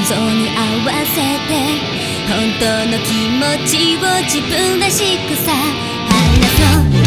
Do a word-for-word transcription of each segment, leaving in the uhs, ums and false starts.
像に合わせて本当の気持ちを自分らしくさ話そう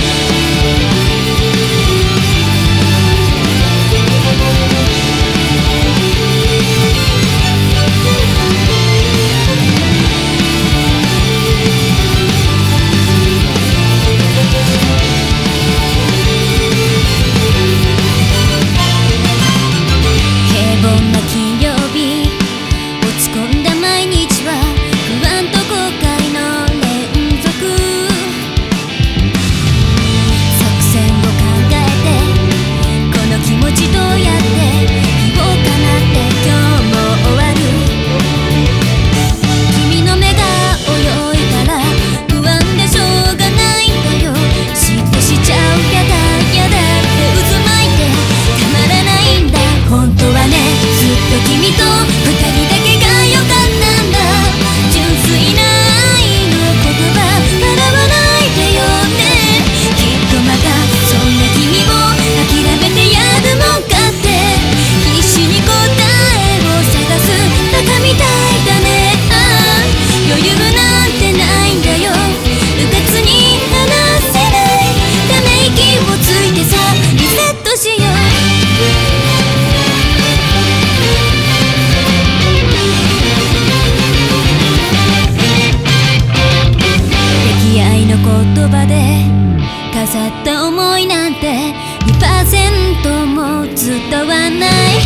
言葉で飾った思いなんて にパーセント も伝わない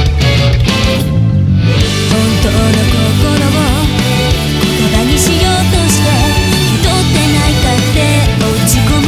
本当の心を言葉にしようとして人って泣いたって落ち込む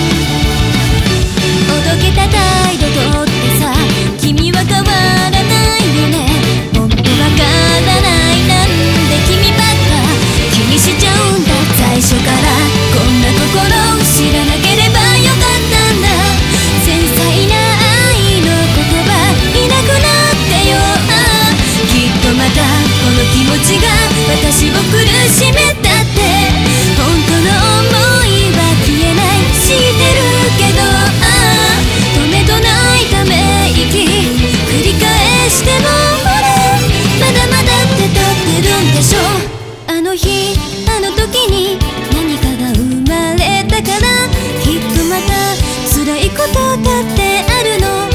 おどけた態度とってさ君は変わらないよね本当わからないなんで君ばっか気にしちゃうんだ最初からこんな心を知らなければよかったんだ繊細な愛の言葉いなくなってよああきっとまたこの気持ちが私を苦しめたって本当の想いは消えない知ってるけどああ止めどないため息繰り返してもほらまだまだって立ってるんでしょあの日あの時に何かが生まれたからきっとまた辛いことだってあるの